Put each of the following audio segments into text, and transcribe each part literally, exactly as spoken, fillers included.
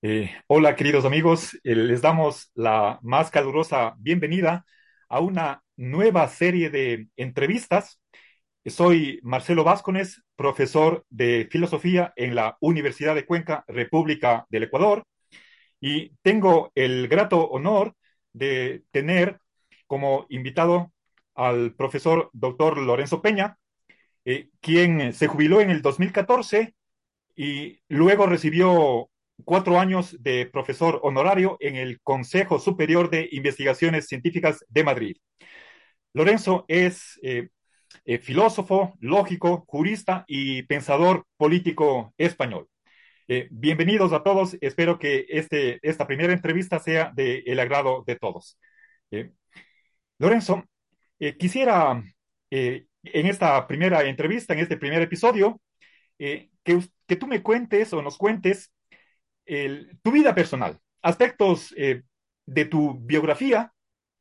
Eh, hola, queridos amigos. Eh, les damos la más calurosa bienvenida a una nueva serie de entrevistas. Soy Marcelo Vázquez, profesor de filosofía en la Universidad de Cuenca, República del Ecuador, y tengo el grato honor de tener como invitado al profesor doctor Lorenzo Peña, eh, quien se jubiló en el dos mil catorce y luego recibió cuatro años de profesor honorario en el Consejo Superior de Investigaciones Científicas de Madrid. Lorenzo es eh, eh, filósofo, lógico, jurista y pensador político español. Eh, bienvenidos a todos. Espero que este, esta primera entrevista sea del de agrado de todos. Eh, Lorenzo, eh, quisiera eh, en esta primera entrevista, en este primer episodio, eh, que, que tú me cuentes o nos cuentes el, tu vida personal, aspectos eh, de tu biografía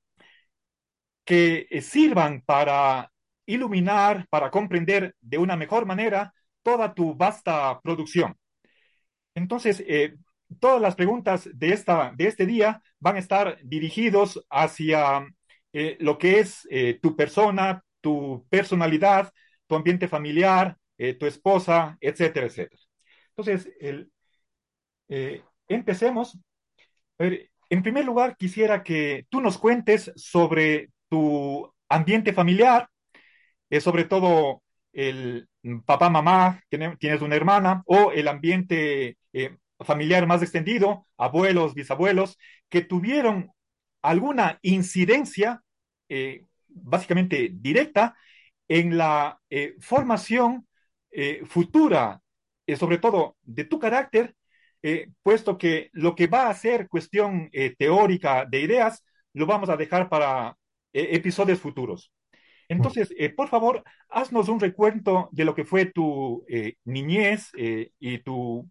que eh, sirvan para iluminar, para comprender de una mejor manera toda tu vasta producción. Entonces, eh, todas las preguntas de, esta, de este día van a estar dirigidos hacia eh, lo que es eh, tu persona, tu personalidad, tu ambiente familiar, eh, tu esposa, etcétera, etcétera. Entonces, el, eh, empecemos. A ver, en primer lugar, quisiera que tú nos cuentes sobre tu ambiente familiar, eh, sobre todo el papá, mamá, tiene- tienes una hermana, o el ambiente eh, familiar más extendido, abuelos, bisabuelos, que tuvieron alguna incidencia, eh, básicamente directa, en la eh, formación eh, futura, eh, sobre todo de tu carácter, eh, puesto que lo que va a ser cuestión eh, teórica de ideas, lo vamos a dejar para eh, episodios futuros. Entonces, eh, por favor, haznos un recuento de lo que fue tu eh, niñez eh, y tu,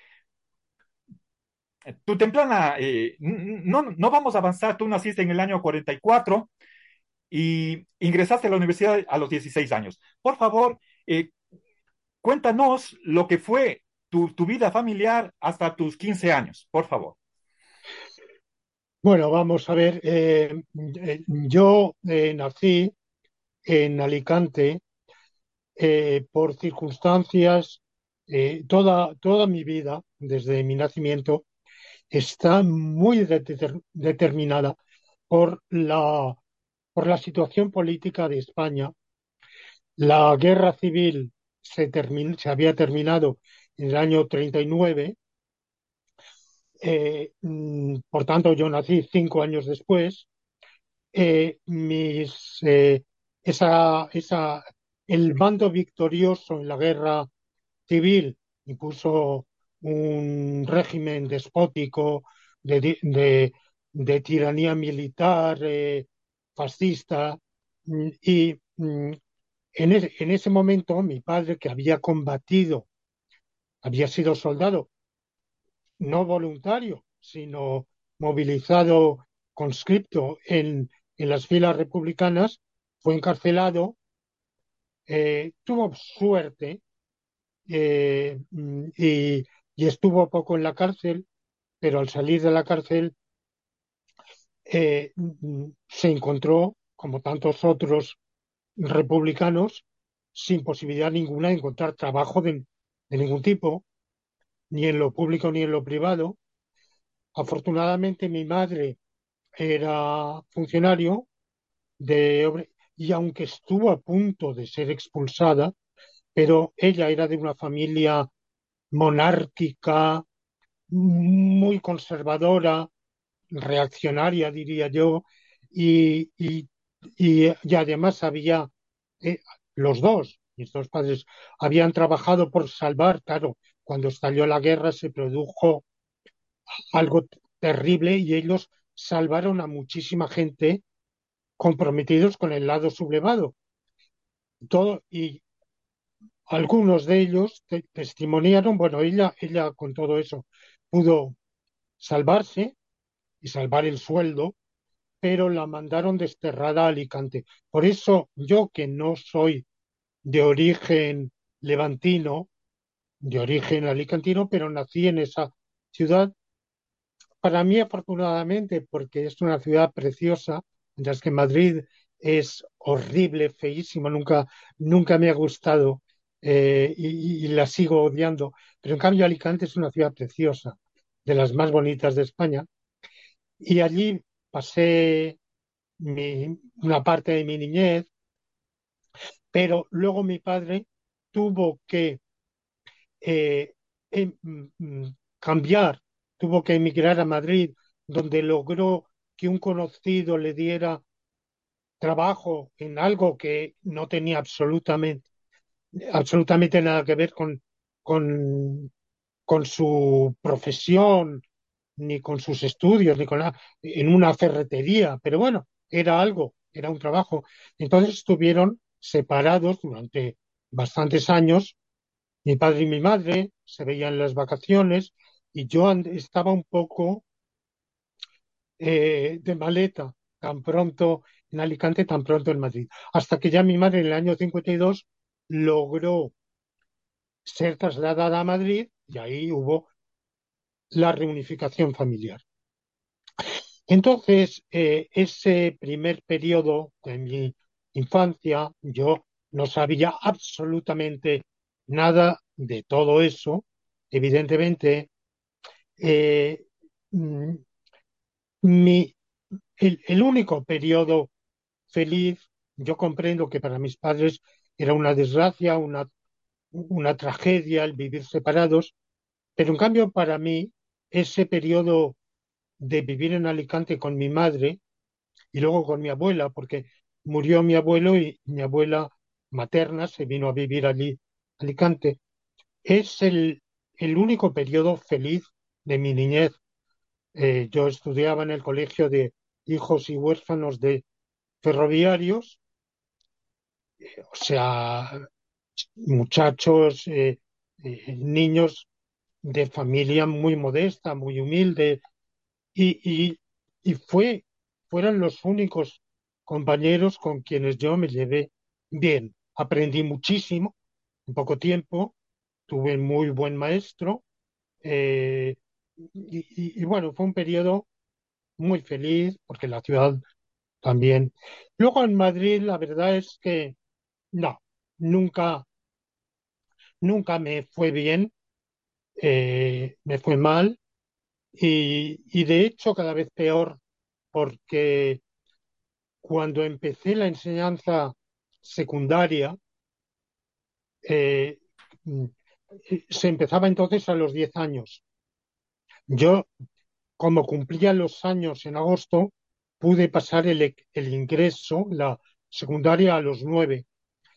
tu temprana. Eh, no, no vamos a avanzar, tú naciste en el año cuarenta y cuatro y ingresaste a la universidad a los dieciséis años. Por favor, eh, cuéntanos lo que fue tu, tu vida familiar hasta tus quince años, por favor. Bueno, vamos a ver. Eh, eh, yo eh, nací en Alicante eh, por circunstancias. Eh, toda, toda mi vida, desde mi nacimiento, está muy deter- determinada por la, por la situación política de España. La guerra civil se, termin- se había terminado en el año treinta y nueve. Eh, mm, por tanto, yo nací cinco años después. eh, mis, eh, esa, esa, el bando victorioso en la guerra civil impuso un régimen despótico de, di- de- de tiranía militar, eh, fascista, mm, y mm, en, ese- en ese momento mi padre, que había combatido, había sido soldado, no voluntario, sino movilizado, conscripto en, en las filas republicanas, fue encarcelado. Eh, tuvo suerte, eh, mm, y, y estuvo poco en la cárcel, pero al salir de la cárcel eh, mm, se encontró, como tantos otros republicanos, sin posibilidad ninguna de encontrar trabajo de, de ningún tipo, ni en lo público ni en lo privado. Afortunadamente mi madre era funcionario de obra- y aunque estuvo a punto de ser expulsada, pero ella era de una familia monárquica, muy conservadora, reaccionaria, diría yo, y, y, y, y además había, eh, los dos, mis dos padres, habían trabajado por salvar. Claro, cuando estalló la guerra se produjo algo terrible y ellos salvaron a muchísima gente comprometidos con el lado sublevado. Todo, y algunos de ellos te- testimoniaron. Bueno, ella, ella con todo eso pudo salvarse y salvar el sueldo, pero la mandaron desterrada a Alicante. Por eso yo, que no soy de origen levantino, de origen alicantino, pero nací en esa ciudad, para mí, afortunadamente, porque es una ciudad preciosa, mientras que Madrid es horrible, feísimo, nunca, nunca me ha gustado, eh, y, y la sigo odiando. Pero en cambio, Alicante es una ciudad preciosa, de las más bonitas de España. Y allí pasé mi- una parte de mi niñez, pero luego mi padre tuvo que eh, em- mm, mm, cambiar, tuvo que emigrar a Madrid, donde logró que un conocido le diera trabajo en algo que no tenía absolutamente, absolutamente nada que ver con, con, con su profesión, ni con sus estudios, ni con nada, en una ferretería, pero bueno, era algo, era un trabajo. Entonces estuvieron separados durante bastantes años. Mi padre y mi madre se veían en las vacaciones y yo and- estaba un poco eh, de maleta, tan pronto en Alicante, tan pronto en Madrid. Hasta que ya mi madre en el año cincuenta y dos logró ser trasladada a Madrid y ahí hubo la reunificación familiar. Entonces, eh, ese primer periodo de mi infancia, yo no sabía absolutamente nada de todo eso. Evidentemente, eh, mm, mi, el, el único periodo feliz, yo comprendo que para mis padres era una desgracia, una, una tragedia el vivir separados, pero en cambio para mí ese periodo de vivir en Alicante con mi madre y luego con mi abuela, porque murió mi abuelo y mi abuela materna se vino a vivir allí, a Alicante, es el, el único periodo feliz de mi niñez. Eh, yo estudiaba en el colegio de hijos y huérfanos de ferroviarios, o sea, muchachos, eh, eh, niños de familia muy modesta, muy humilde, y, y, y fue, fueron los únicos compañeros con quienes yo me llevé bien. Aprendí muchísimo en poco tiempo, tuve muy buen maestro, eh, y, y- y bueno, fue un periodo muy feliz porque la ciudad también. Luego en Madrid la verdad es que no, nunca, nunca me fue bien, eh, me fue mal y, y de hecho cada vez peor porque cuando empecé la enseñanza secundaria, eh, mm, se empezaba entonces a los diez años. Yo, como cumplía los años en agosto, pude pasar el, el ingreso, la secundaria a los nueve.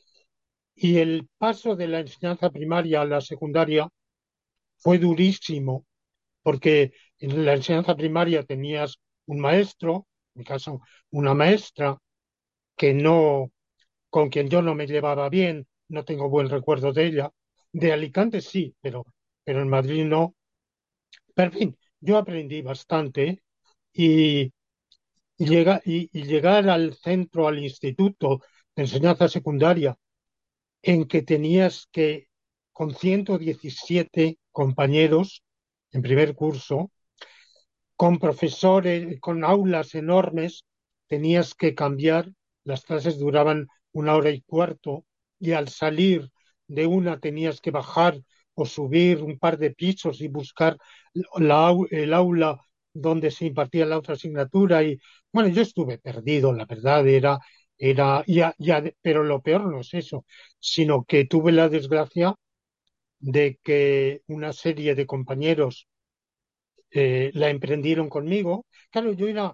Y el paso de la enseñanza primaria a la secundaria fue durísimo, porque en la enseñanza primaria tenías un maestro, en mi caso una maestra, que no, con quien yo no me llevaba bien, no tengo buen recuerdo de ella. De Alicante sí, pero, pero en Madrid no. Pero en fin, yo aprendí bastante y, y, llega- y- y llegar al centro, al instituto de enseñanza secundaria, en que tenías que, con ciento diecisiete compañeros en primer curso, con profesores, con aulas enormes, tenías que cambiar, las clases duraban una hora y cuarto y al salir de una tenías que bajar o subir un par de pisos y buscar la au- el aula donde se impartía la otra asignatura y bueno, yo estuve perdido, la verdad era, era, ya, ya, pero lo peor no es eso, sino que tuve la desgracia de que una serie de compañeros eh, la emprendieron conmigo. Claro, yo era,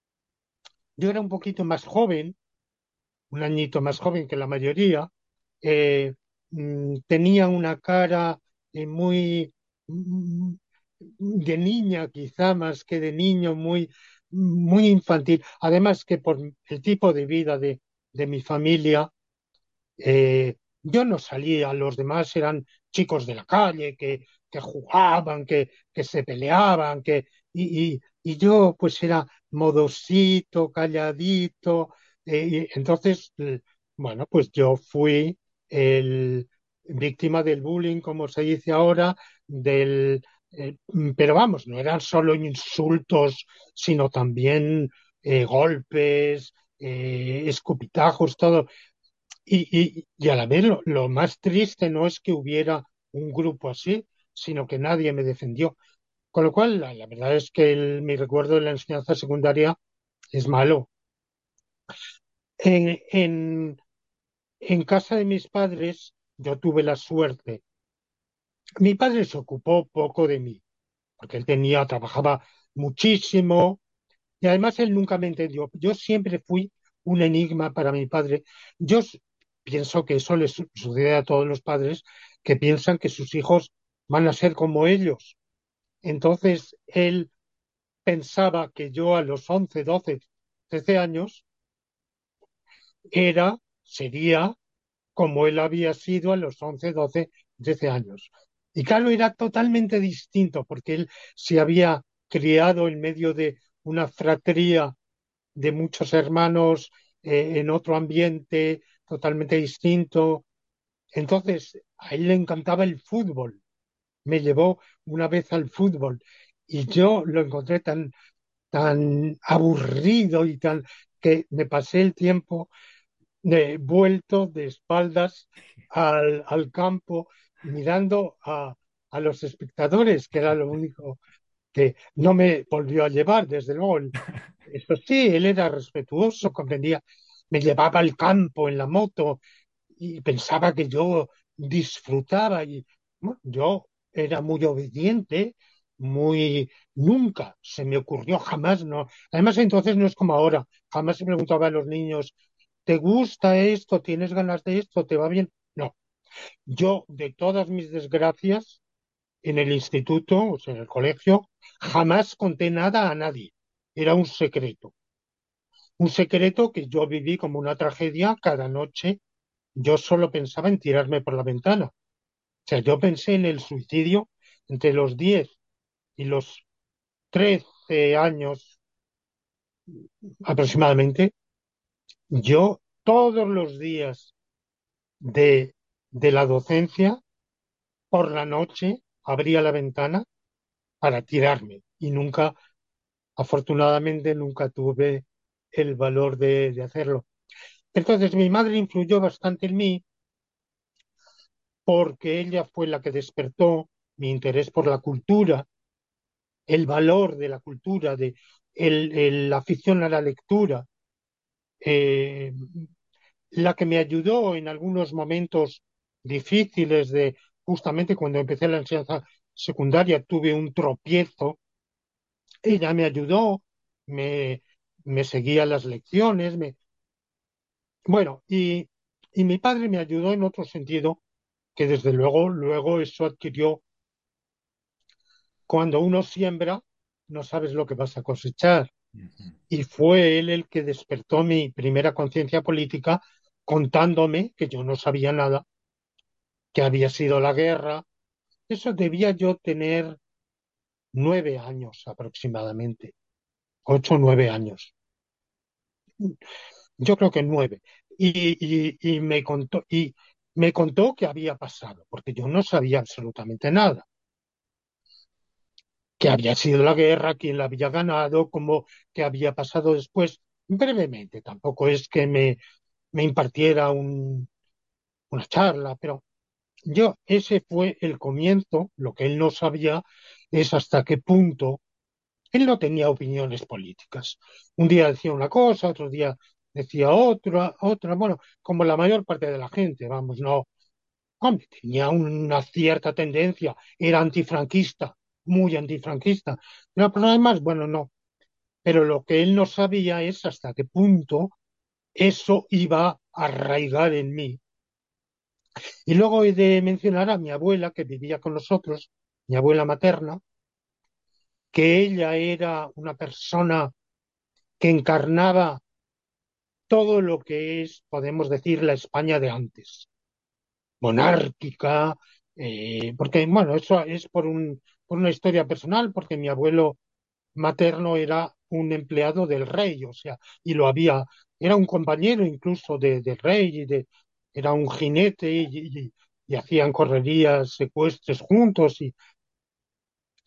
yo era un poquito más joven, un añito más joven que la mayoría. eh, mm, Tenía una cara eh, muy mm, de niña, quizá más que de niño, muy, muy infantil. Además que por el tipo de vida de, de mi familia, eh, yo no salía, los demás eran chicos de la calle que, que jugaban, que, que se peleaban, que, y, y- y yo pues era modosito, calladito, eh, y entonces, eh, bueno, pues yo fui el víctima del bullying, como se dice ahora, del, Eh, pero vamos, no eran solo insultos, sino también eh, golpes, eh, escupitajos, todo. Y, y, y a la vez lo, lo más triste no es que hubiera un grupo así, sino que nadie me defendió. Con lo cual, la, la verdad es que el- mi recuerdo de la enseñanza secundaria es malo. En, en, en casa de mis padres, yo tuve la suerte. Mi padre se ocupó poco de mí, porque él tenía, trabajaba muchísimo y además él nunca me entendió. Yo siempre fui un enigma para mi padre. Yo s- pienso que eso les su- sucede a todos los padres que piensan que sus hijos van a ser como ellos. Entonces él pensaba que yo a los once, doce, trece años era, sería como él había sido a los once, doce, trece años. Y claro, era totalmente distinto porque él se había criado en medio de una fratría de muchos hermanos eh, en otro ambiente totalmente distinto. Entonces, a él le encantaba el fútbol. Me llevó una vez al fútbol y yo lo encontré tan, tan aburrido y tan que me pasé el tiempo de, vuelto de espaldas al, al campo mirando a, a los espectadores, que era lo único que no me volvió a llevar, desde luego. Eso sí, él era respetuoso, comprendía, me llevaba al campo en la moto y pensaba que yo disfrutaba y bueno, yo era muy obediente, muy nunca se me ocurrió jamás no. Además entonces no es como ahora, jamás se preguntaba a los niños, ¿te gusta esto? ¿Tienes ganas de esto? ¿Te va bien? No, yo de todas mis desgracias en el instituto, o sea, en el colegio, jamás conté nada a nadie. Era un secreto. Un secreto que yo viví como una tragedia cada noche. Yo solo pensaba en tirarme por la ventana. O sea, yo pensé en el suicidio entre los diez y los trece años aproximadamente. Yo todos los días de, de la docencia, por la noche, abría la ventana para tirarme. Y nunca, afortunadamente, nunca tuve el valor de, de hacerlo. Entonces mi madre influyó bastante en mí porque ella fue la que despertó mi interés por la cultura, el valor de la cultura, de el, el- la afición a la lectura, eh, la que me ayudó en algunos momentos difíciles de justamente cuando empecé la enseñanza secundaria tuve un tropiezo, ella me ayudó, me, me seguía las lecciones, me, bueno, y, y mi padre me ayudó en otro sentido que desde luego luego eso adquirió. Cuando uno siembra, no sabes lo que vas a cosechar. Ujú. Y fue él el que despertó mi primera conciencia política contándome que yo no sabía nada, que había sido la guerra. Eso debía yo tener nueve años aproximadamente, ocho o nueve años. Yo creo que nueve. Y, y, y me contó, y me contó qué había pasado, porque yo no sabía absolutamente nada. Que había sido la guerra, quién la había ganado, cómo qué había pasado después, brevemente. Tampoco es que me, me impartiera un- una charla, pero yo, ese fue el comienzo. Lo que él no sabía es hasta qué punto él no tenía opiniones políticas. Un día decía una cosa, otro día decía otra, otra, bueno, como la mayor parte de la gente, vamos, no, hombre, tenía una cierta tendencia, era antifranquista, muy antifranquista, pero por lo demás, bueno, no. Pero lo que él no sabía es hasta qué punto eso iba a arraigar en mí. Y luego he de mencionar a mi abuela que vivía con nosotros, mi abuela materna, que ella era una persona que encarnaba todo lo que es, podemos decir, la España de antes, monárquica, eh, porque, bueno, eso es por un, por una historia personal, porque mi abuelo materno era un empleado del rey, o sea, y lo había, era un compañero incluso de, del rey, y de, era un jinete y, y- y hacían correrías secuestres juntos. Y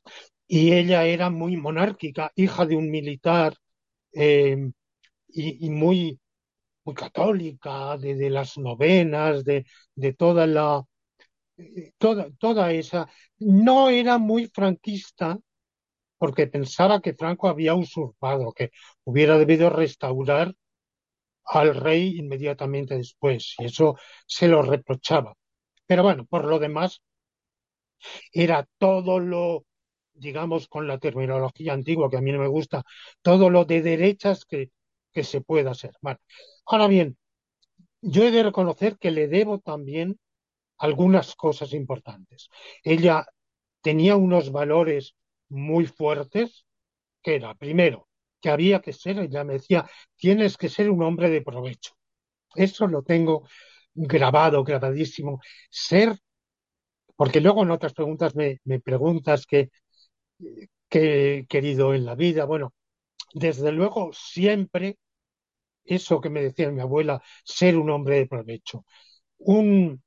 y ella era muy monárquica, hija de un militar, eh, y, y muy, muy católica, de, de las novenas, de, de toda la, eh, toda, toda esa. No era muy franquista porque pensaba que Franco había usurpado, que hubiera debido restaurar al rey inmediatamente después, y eso se lo reprochaba. Pero bueno, por lo demás, era todo lo, digamos, con la terminología antigua que a mí no me gusta, todo lo de derechas que, que se pueda hacer. Bueno, ahora bien, yo he de reconocer que le debo también algunas cosas importantes. Ella tenía unos valores muy fuertes, que era, primero, que había que ser, ella me decía, tienes que ser un hombre de provecho. Eso lo tengo grabado, grabadísimo. Ser, porque luego en otras preguntas me, me preguntas qué que he querido en la vida. Bueno, desde luego, siempre eso que me decía mi abuela, ser un hombre de provecho. Un,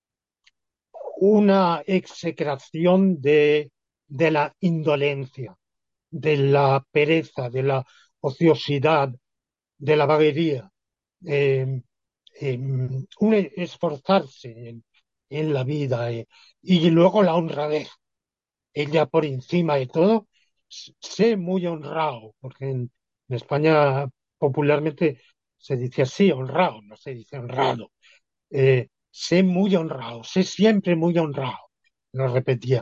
una execración de, de la indolencia, de la pereza, de la ociosidad, de la vaguería. eh, eh, un esforzarse en, en la vida, eh, y luego la honradez. Ella por encima de todo, s- sé muy honrado, porque en, en España popularmente se dice así, honrado, no se dice honrado. Eh, sé muy honrado, sé siempre muy honrado, lo repetía.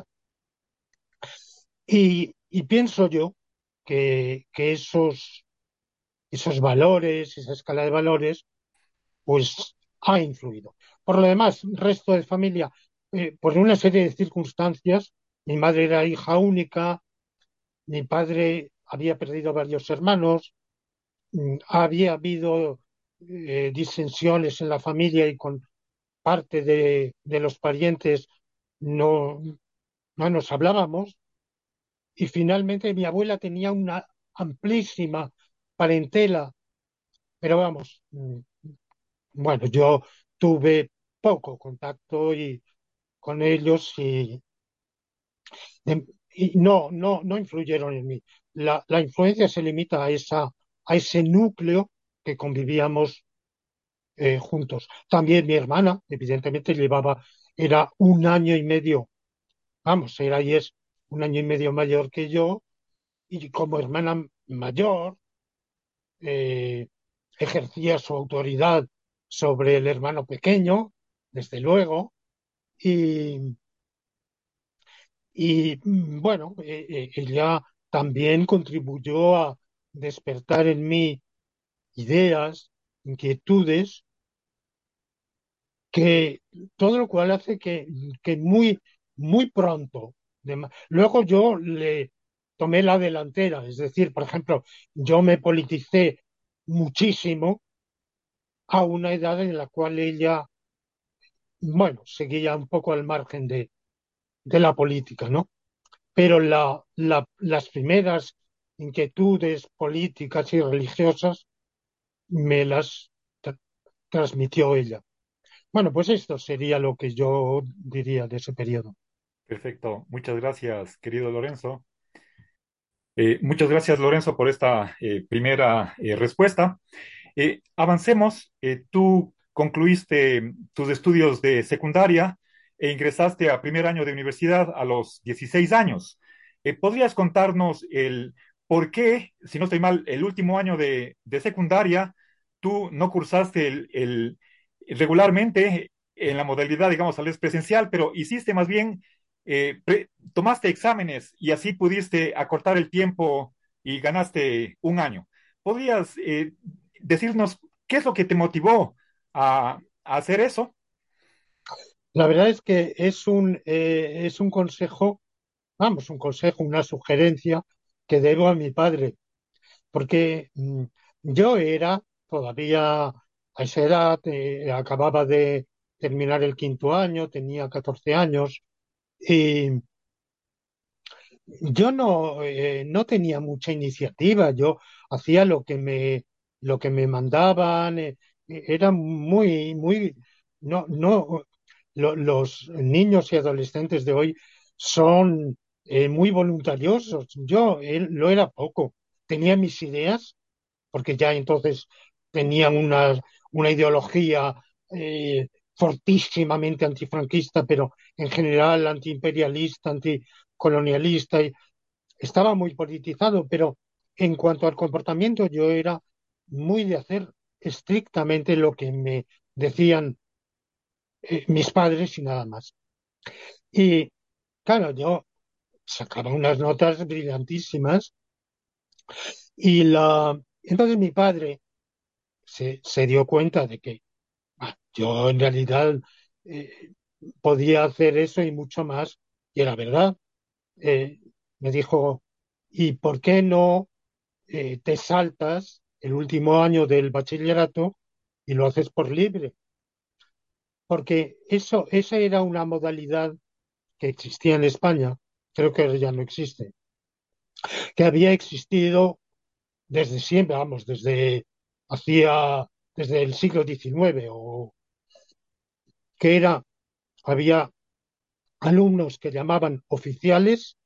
Y, y pienso yo que, que esos, esos valores, esa escala de valores, pues ha influido. Por lo demás, resto de familia, eh, por una serie de circunstancias, mi madre era hija única. Mi padre había perdido varios hermanos, mm, había habido eh, disensiones en la familia y con parte de, de los parientes no, no nos hablábamos. Y finalmente mi abuela tenía una amplísima parentela, pero vamos, mm, bueno, yo tuve poco contacto y, con ellos y, em, y no, no, no influyeron en mí. La, la influencia se limita a esa, a ese núcleo que convivíamos eh, juntos. También mi hermana, evidentemente, llevaba, era un año y medio, vamos, era y es un año y medio mayor que yo, y como hermana mayor, eh, ejercía su autoridad sobre el hermano pequeño, desde luego, y, y mm, bueno, eh, eh, ella también contribuyó a despertar en mí ideas, inquietudes, que todo lo cual hace que, que muy, muy pronto, de ma- luego yo le tomé la delantera, es decir, por ejemplo, yo me politicé muchísimo a una edad en la cual ella, bueno, seguía un poco al margen de, de la política, ¿no? Pero la, la- las primeras inquietudes políticas y religiosas me las tra- transmitió ella. Bueno, pues esto sería lo que yo diría de ese periodo. Perfecto. Muchas gracias, querido Lorenzo. Eh, muchas gracias, Lorenzo, por esta eh, primera eh, respuesta. Eh, avancemos. Eh, tú concluiste tus estudios de secundaria e ingresaste a primer año de universidad a los dieciséis años. Eh, ¿podrías contarnos el por qué, si no estoy mal, el último año de, de secundaria, tú no cursaste el, el- regularmente en la modalidad, digamos, tal vez presencial, pero hiciste más bien, eh, pre- tomaste exámenes y así pudiste acortar el tiempo y ganaste un año? ¿Podrías eh, decirnos qué es lo que te motivó a, a hacer eso? La verdad es que es un, eh, es un consejo, vamos, un consejo, una sugerencia que debo a mi padre, porque mm, yo era todavía a esa edad, eh, acababa de terminar el quinto año, tenía catorce años, y yo no, eh, no tenía mucha iniciativa, yo hacía lo que me, lo que me mandaban, eh, eh, era muy, muy, no, no, lo- los niños y adolescentes de hoy son eh, muy voluntariosos. Yo él, lo era poco. Tenía mis ideas, porque ya entonces tenían una, una ideología eh, fortísimamente antifranquista, pero en general antiimperialista, anticolonialista, y estaba muy politizado, pero en cuanto al comportamiento yo era muy de hacer estrictamente lo que me decían eh, mis padres y nada más. Y claro, yo sacaba unas notas brillantísimas y la entonces mi padre se, se dio cuenta de que ah, yo en realidad eh, podía hacer eso y mucho más, y era verdad. Eh, Me dijo, ¿y por qué no eh, te saltas el último año del bachillerato y lo haces por libre? Porque eso, esa era una modalidad que existía en España, creo que ahora ya no existe, que había existido desde siempre, vamos, desde hacía, desde el siglo diecinueve, o que era, había alumnos que llamaban oficiales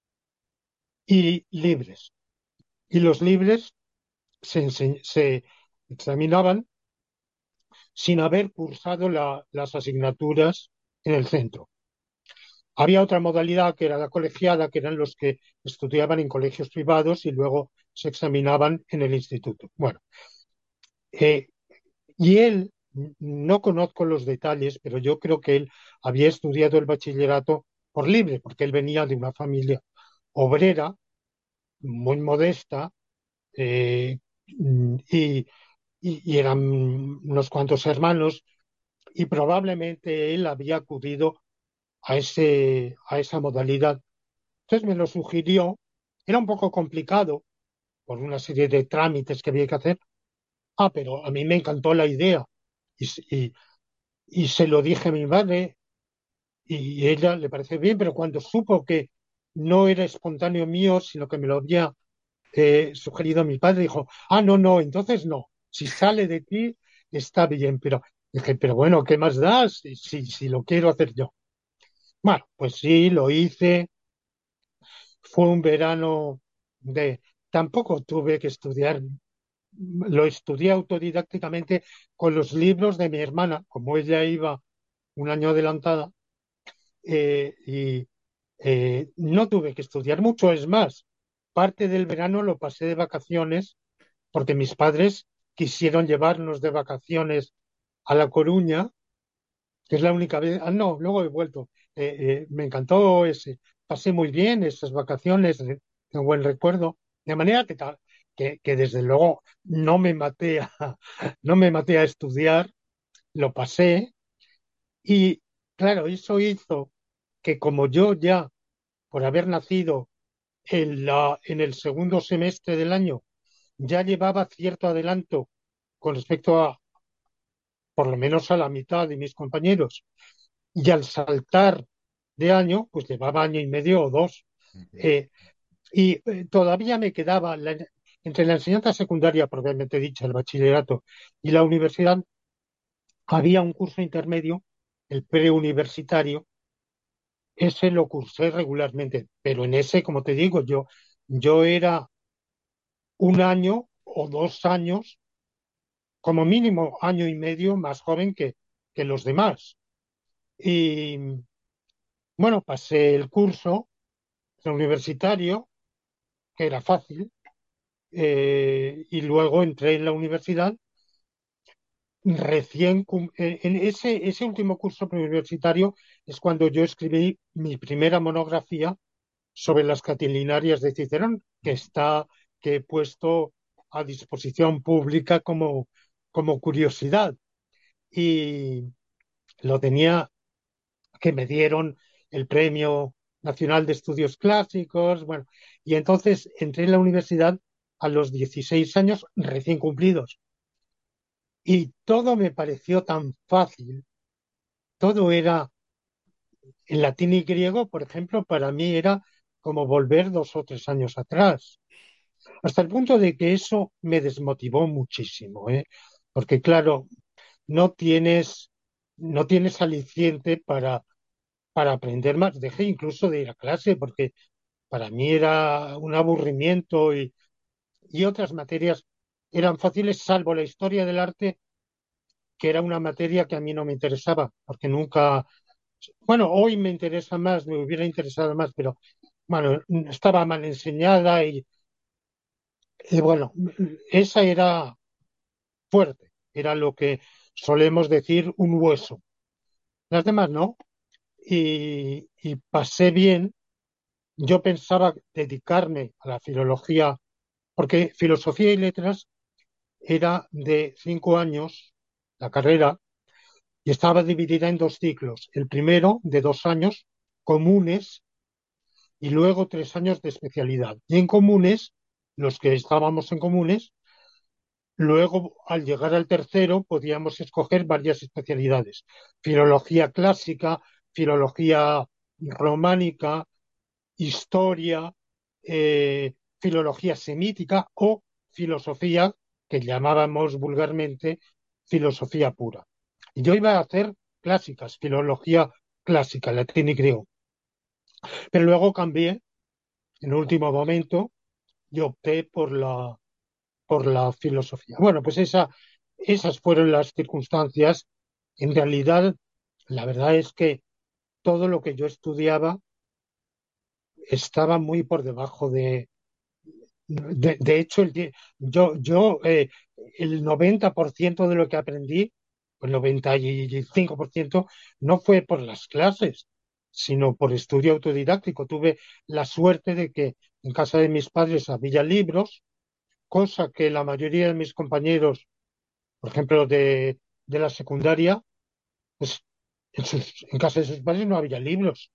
y libres. Y los libres se, ense- se examinaban sin haber cursado la- las asignaturas en el centro. Había otra modalidad que era la colegiada, que eran los que estudiaban en colegios privados y luego se examinaban en el instituto. Bueno, eh, y él, no conozco los detalles, pero yo creo que él había estudiado el bachillerato por libre, porque él venía de una familia obrera, muy modesta, eh, y, y- y eran unos cuantos hermanos, y probablemente él había acudido a ese, a esa modalidad. Entonces me lo sugirió, era un poco complicado por una serie de trámites que había que hacer. Ah, pero a mí me encantó la idea y, s- y- y se lo dije a mi madre y ella le pareció bien, pero cuando supo que no era espontáneo mío, sino que me lo había eh, sugerido mi padre, dijo, ah, no, no, entonces no, si sale de ti está bien, pero dije, pero bueno, ¿qué más das si, si, si lo quiero hacer yo? Bueno, pues sí, lo hice. Fue un verano de... Tampoco tuve que estudiar, lo estudié autodidácticamente con los libros de mi hermana, como ella iba un año adelantada, eh, y eh, no tuve que estudiar mucho. Es más, parte del verano lo pasé de vacaciones porque mis padres quisieron llevarnos de vacaciones a La Coruña, que es la única vez. Ah, no, luego he vuelto. Eh, eh, me encantó ese. Pasé muy bien esas vacaciones, eh, tengo buen recuerdo. De manera que, ta- que, que desde luego no me maté a, no me maté a estudiar, lo pasé. Y claro, eso hizo que como yo ya, por haber nacido en la, en el segundo semestre del año, ya llevaba cierto adelanto con respecto a, por lo menos a la mitad de mis compañeros, y al saltar de año, pues llevaba año y medio o dos. Ujú. Eh, y eh, todavía me quedaba la- entre la enseñanza secundaria, propiamente dicha, el bachillerato, y la universidad, había un curso intermedio, el preuniversitario. Ese lo cursé regularmente, pero en ese, como te digo, yo, yo era un año o dos años, como mínimo año y medio más joven que, que los demás. Y bueno, pasé el curso universitario, que era fácil, eh, y luego entré en la universidad. Recién, cum- eh, en ese, ese último curso preuniversitario es cuando yo escribí mi primera monografía sobre las catilinarias de Cicerón, que está, que he puesto a disposición pública como, como curiosidad. Y lo tenía, que me dieron el Premio Nacional de Estudios Clásicos, bueno, y entonces entré en la universidad a los dieciséis años recién cumplidos. Y todo me pareció tan fácil, todo era en latín y griego, por ejemplo, para mí era como volver dos o tres años atrás. Hasta el punto de que eso me desmotivó muchísimo, ¿eh? Porque claro, no tienes, no tienes aliciente para, para aprender más. Dejé incluso de ir a clase porque para mí era un aburrimiento y, y otras materias eran fáciles, salvo la historia del arte, que era una materia que a mí no me interesaba, porque nunca, bueno, hoy me interesa más, me hubiera interesado más, pero bueno, estaba mal enseñada y, y bueno, esa era fuerte, era lo que solemos decir un hueso. Las demás no, y, y pasé bien. Yo pensaba dedicarme a la filología, porque filosofía y letras era de cinco años la carrera y estaba dividida en dos ciclos. El primero de dos años comunes y luego tres años de especialidad. Y en comunes, los que estábamos en comunes, luego al llegar al tercero podíamos escoger varias especialidades. Filología clásica, filología románica, historia, eh, filología semítica o filosofía, que llamábamos vulgarmente filosofía pura. Y yo iba a hacer clásicas, filología clásica, latín y griego. Pero luego cambié en último momento y opté por la, por la filosofía. Bueno, pues esa, esas fueron las circunstancias. En realidad, la verdad es que todo lo que yo estudiaba estaba muy por debajo de, De, de hecho, el, die- yo, yo eh, el noventa por ciento de lo que aprendí, el noventa y cinco por ciento, no fue por las clases, sino por estudio autodidáctico. Tuve la suerte de que en casa de mis padres había libros, cosa que la mayoría de mis compañeros, por ejemplo, de, de la secundaria, pues en, sus- en casa de sus padres no había libros.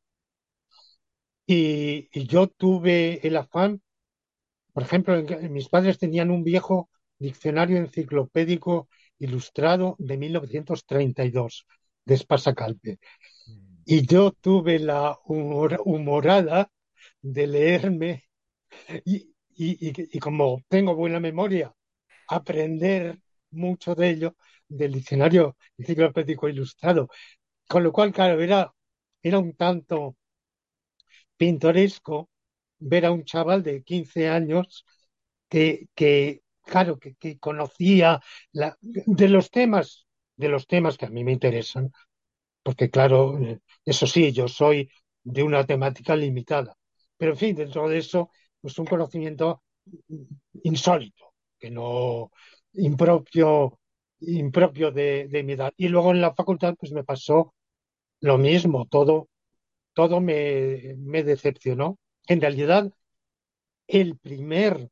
Y, y yo tuve el afán. Por ejemplo, en que- mis padres tenían un viejo diccionario enciclopédico ilustrado de mil novecientos treinta y dos, de Espasa-Calpe. Mm. Y yo tuve la humor- humorada de leerme y, y, y- y como tengo buena memoria, aprender mucho de ello del diccionario enciclopédico ilustrado. Con lo cual, claro, era, era un tanto pintoresco ver a un chaval de quince años que, que claro, que, que conocía la- de los temas, de los temas que a mí me interesan, porque claro, eh, eso sí, yo soy de una temática limitada, pero en fin, dentro de eso, pues un conocimiento insólito, que no impropio, impropio de, de mi edad. Y luego en la facultad, pues me pasó lo mismo, todo, todo me, me decepcionó. En realidad, el primer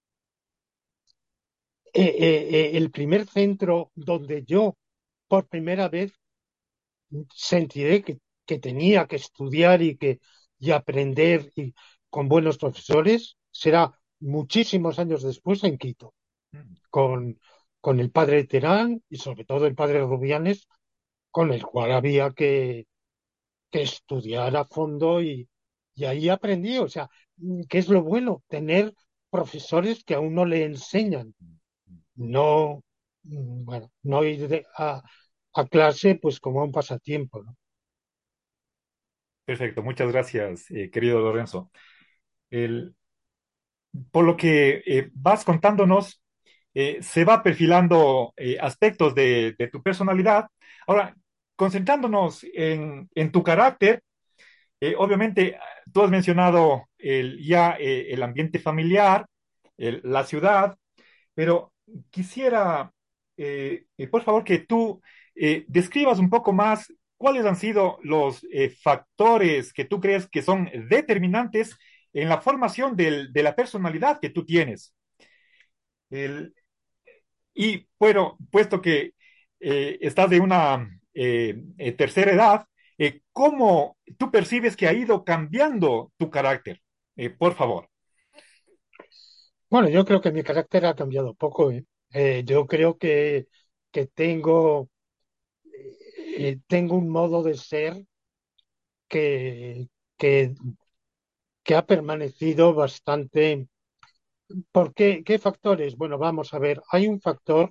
eh, eh, eh, el primer centro donde yo por primera vez sentiré que, que tenía que estudiar y que y aprender y con buenos profesores será muchísimos años después en Quito, Mm. con, con el padre Terán y sobre todo el padre Rubianes, con el cual había que, que estudiar a fondo y, y ahí aprendí, o sea, ¿qué es lo bueno? Tener profesores que a uno le enseñan, no, mm, bueno, no ir de- a, a clase pues como un pasatiempo, ¿no? Perfecto, muchas gracias, eh, querido Lorenzo. El- por lo que eh, vas contándonos, eh, se va perfilando eh, aspectos de, de tu personalidad. Ahora, concentrándonos en, en tu carácter, eh, obviamente tú has mencionado el, ya eh, el ambiente familiar, el- la ciudad, pero quisiera, eh, eh, por favor, que tú eh, describas un poco más cuáles han sido los eh, factores que tú crees que son determinantes en la formación del- de la personalidad que tú tienes. El- y bueno, puesto que eh, estás de una eh, eh, tercera edad, eh, ¿cómo tú percibes que ha ido cambiando tu carácter? Eh, por favor. Bueno, yo creo que mi carácter ha cambiado poco, ¿eh? Eh, yo creo que, que tengo, eh, tengo un modo de ser que, que, que ha permanecido bastante. ¿Por qué? ¿Qué factores? Bueno, vamos a ver, hay un factor,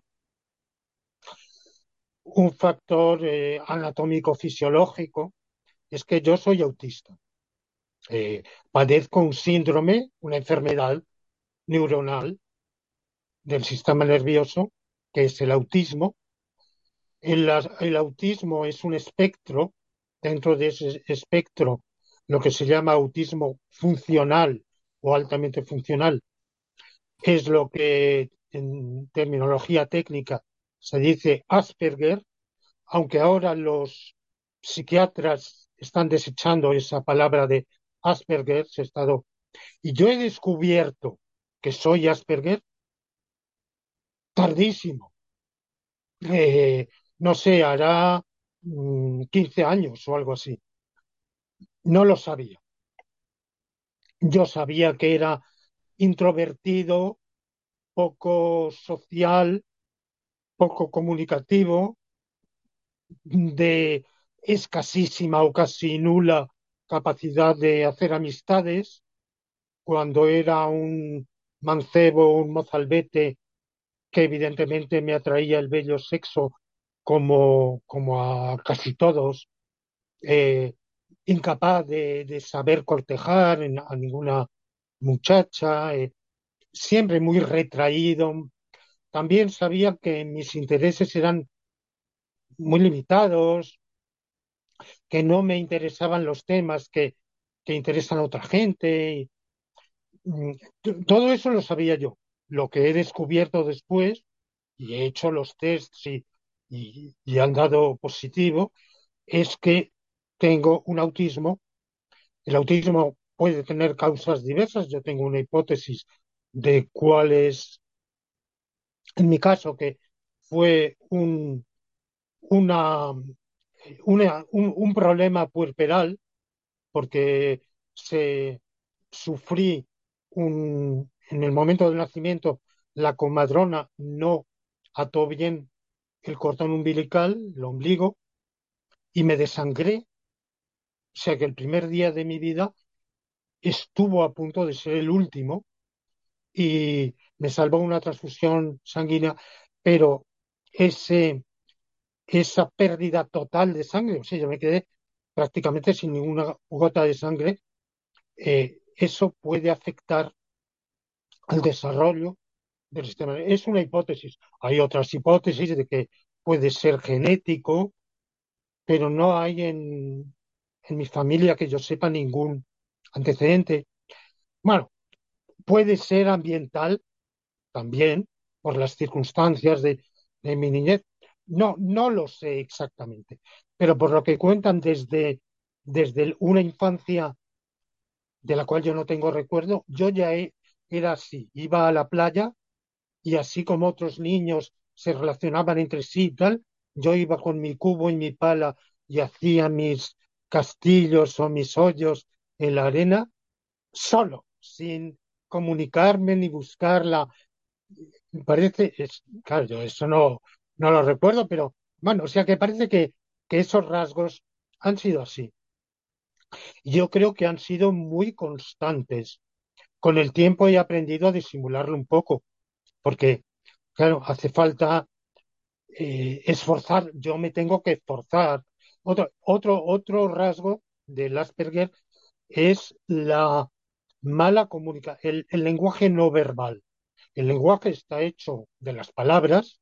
un factor eh, anatómico fisiológico, es que yo soy autista. Eh, padezco un síndrome, una enfermedad neuronal del sistema nervioso, que es el autismo. El, el autismo es un espectro, dentro de ese espectro, lo que se llama autismo funcional o altamente funcional, es lo que en terminología técnica se dice Asperger, aunque ahora los psiquiatras están desechando esa palabra de Asperger, se ha estado, y yo he descubierto que soy Asperger tardísimo. Eh, no sé, hará mm, quince años o algo así. No lo sabía. Yo sabía que era introvertido, poco social, poco comunicativo, de escasísima o casi nula capacidad de hacer amistades. Cuando era un mancebo, un mozalbete, que evidentemente me atraía el bello sexo como, como a casi todos, eh, incapaz de, de saber cortejar en- a ninguna muchacha, eh, siempre muy retraído. También sabía que mis intereses eran muy limitados, que no me interesaban los temas que, que interesan a otra gente. Mm, t- Todo eso lo sabía yo. Lo que he descubierto después, y he hecho los tests y, y, y han dado positivo, es que tengo un autismo. El autismo puede tener causas diversas. Yo tengo una hipótesis de cuál es, en mi caso, que fue un, una, una- un, un problema puerperal, porque se sufrí un, en el momento del nacimiento, la comadrona no ató bien el cordón umbilical, el ombligo, y me desangré. O sea que el primer día de mi vida estuvo a punto de ser el último y me salvó una transfusión sanguínea, pero ese, esa pérdida total de sangre, o sea, yo me quedé prácticamente sin ninguna gota de sangre. Eh, eso puede afectar al desarrollo del sistema. Es una hipótesis. Hay otras hipótesis de que puede ser genético, pero no hay en, en mi familia que yo sepa ningún antecedente. Bueno, puede ser ambiental también, por las circunstancias de, de mi niñez. No, no lo sé exactamente, pero por lo que cuentan desde, desde una infancia de la cual yo no tengo recuerdo, yo ya he- era así, iba a la playa y así como otros niños se relacionaban entre sí y tal, yo iba con mi cubo y mi pala y hacía mis castillos o mis hoyos en la arena solo, sin comunicarme ni buscarla. Me parece, es, claro, yo eso no, no lo recuerdo, pero bueno, o sea que parece que, que esos rasgos han sido así. Yo creo que han sido muy constantes. Con el tiempo he aprendido a disimularlo un poco, porque, claro, hace falta eh, esforzar, yo me tengo que esforzar. Otro, otro, otro rasgo del Asperger es la mala comunicación, el, el lenguaje no verbal. El lenguaje está hecho de las palabras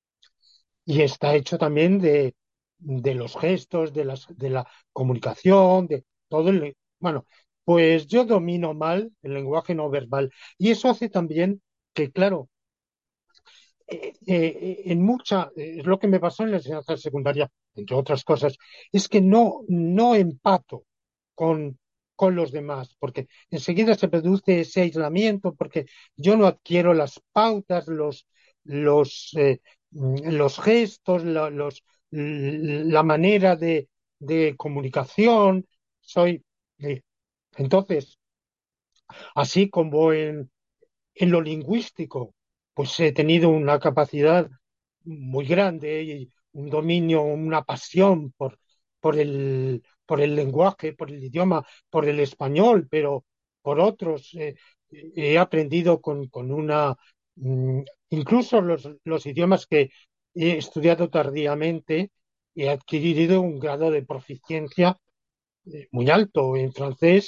y está hecho también de, de los gestos, de, las, de la comunicación, de todo el... le- Bueno, pues yo domino mal el lenguaje no verbal y eso hace también que, claro, eh, eh, en mucha, eh, es lo que me pasó en la enseñanza secundaria, entre otras cosas, es que no, no empato con, con los demás, porque enseguida se produce ese aislamiento, porque yo no adquiero las pautas, los, los, eh, mm, los gestos, la, los, la manera de, de comunicación, soy... eh, entonces, así como en, en lo lingüístico, pues he tenido una capacidad muy grande y un dominio, una pasión por, por el, por el lenguaje, por el idioma, por el español, pero por otros. Eh, he aprendido con, con una, mm, incluso los, los idiomas que he estudiado tardíamente, he adquirido un grado de proficiencia eh, muy alto en francés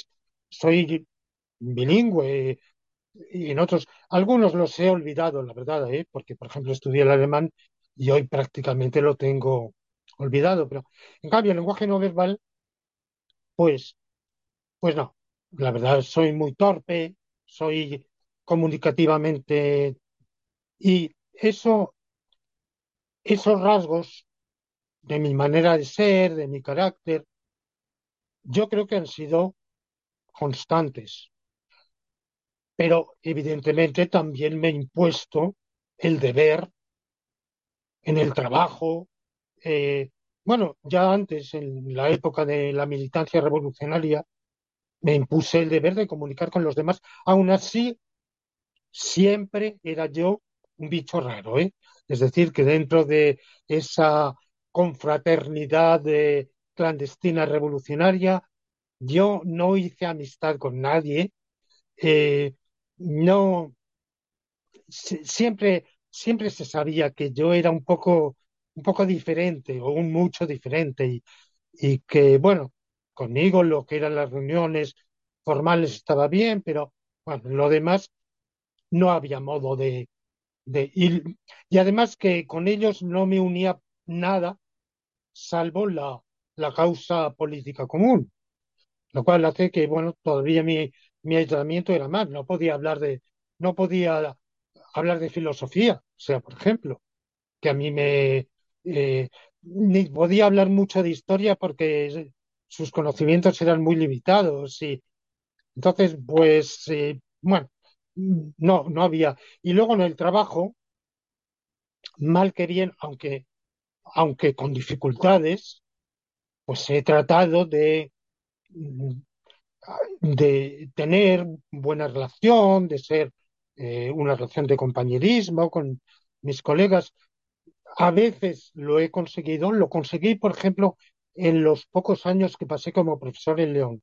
soy bilingüe y en otros, algunos los he olvidado, la verdad, ¿eh? Porque, por ejemplo, estudié el alemán y hoy prácticamente lo tengo olvidado, pero en cambio el lenguaje no verbal, pues, pues no, la verdad soy muy torpe, soy comunicativamente y eso, esos rasgos de mi manera de ser, de mi carácter, yo creo que han sido constantes, pero evidentemente también me he impuesto el deber en el trabajo. eh, bueno, ya antes, en la época de la militancia revolucionaria, me impuse el deber de comunicar con los demás. Aún así, siempre era yo un bicho raro, ¿eh? Es decir, que dentro de esa confraternidad de clandestina revolucionaria, yo no hice amistad con nadie. eh, no, si- siempre, siempre se sabía que yo era un poco, un poco diferente o un mucho diferente y, y que, bueno, conmigo lo que eran las reuniones formales estaba bien, pero bueno, lo demás no había modo de, de ir. Y además que con ellos no me unía nada salvo la, la causa política común, lo cual hace que, bueno, todavía mi, mi aislamiento era más, no podía hablar de, no podía hablar de filosofía, o sea, por ejemplo, que a mí me, eh, ni podía hablar mucho de historia porque sus conocimientos eran muy limitados y entonces, pues, eh, bueno, no, no había. Y luego en el trabajo, mal que bien, aunque, aunque con dificultades, pues he tratado de, de tener buena relación, de ser eh, una relación de compañerismo con mis colegas. A veces lo he conseguido, lo conseguí, por ejemplo, en los pocos años que pasé como profesor en León,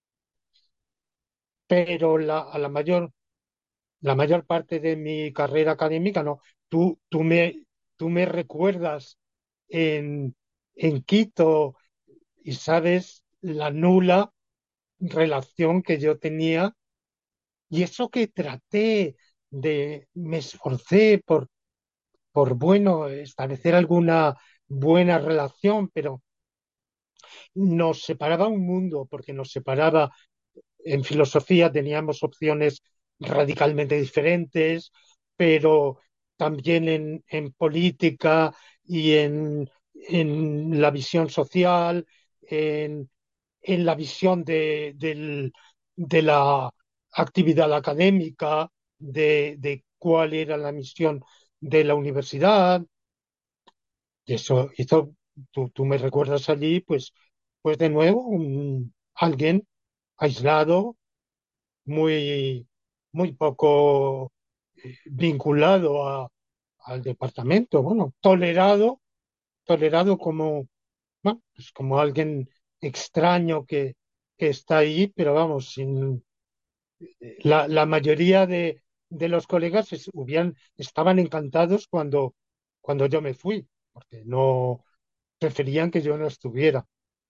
pero la, a la mayor, la mayor parte de mi carrera académica no. Tú, tú me, tú me recuerdas en, en Quito y sabes la nula relación que yo tenía y eso que traté de, me esforcé por, por bueno, establecer alguna buena relación, pero nos separaba un mundo, porque nos separaba en filosofía, teníamos opciones radicalmente diferentes, pero también en, en política y en, en la visión social, en, en la visión de, del- de la actividad académica, de, de cuál era la misión de la universidad. Y eso hizo, tú, tú me recuerdas allí, pues, pues de nuevo, un- alguien aislado, muy, muy poco eh, vinculado a- al departamento, bueno, tolerado, tolerado como, bueno, pues como alguien extraño que, que está ahí, pero vamos, sin, la, la mayoría de, de los colegas es- hubieran, estaban encantados cuando, cuando yo me fui, porque no preferían que yo no estuviera.